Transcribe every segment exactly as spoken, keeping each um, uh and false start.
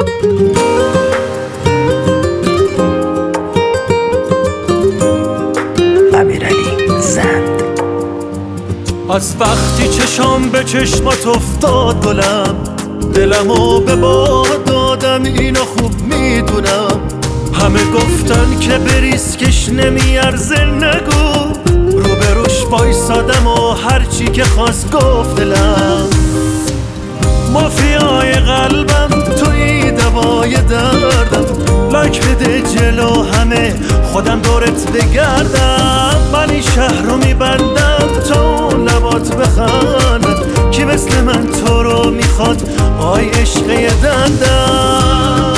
از وقتی چشام به چشمات افتاد گلم، دلمو به باد دادم، اینو خوب میدونم. همه گفتن که به ریسکش نمیارزه، نگو روبروش وایسادم و هرچی که خواست گفت دلم. مافیای قلبم توی دوای دردم، لایک بده جلو همه خودم دورت بگردم. من این شهر رو میبندم تا لبات بخندن، کی مثل من تو رو میخواد آی عشقه دندم.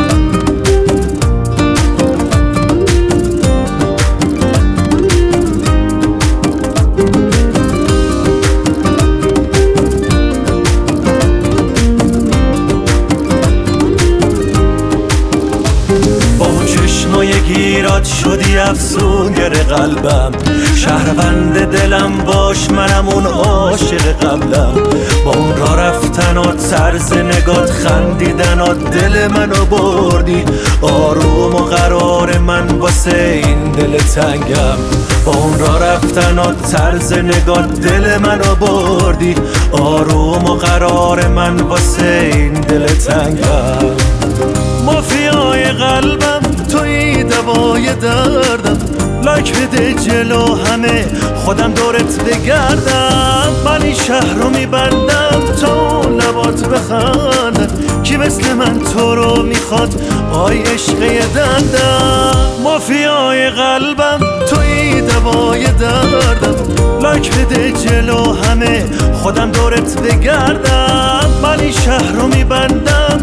گیرات شدی افسونگر قلبم، شهروند دلم باش، منم اون عاشق قبلم. با اون را رفتنات، طرز نگات، خندیدنات دل منو بردی. آروم و قرار من واسه این دل تنگم. با اون را رفتنات، طرز نگات دل منو بردی. آروم و قرار من واسه این دل تنگم. مافیای قلبم توی دوای دردم، لایک بده جلو همه خودم دورت بگردم. من این شهر رو میبندم تا لبات بخندن، کی مثل من تو رو میخواد آی عشقه دندم. مافیای قلبم توی دوای دردم، لایک بده جلو همه خودم دورت بگردم. من این شهر رو میبندم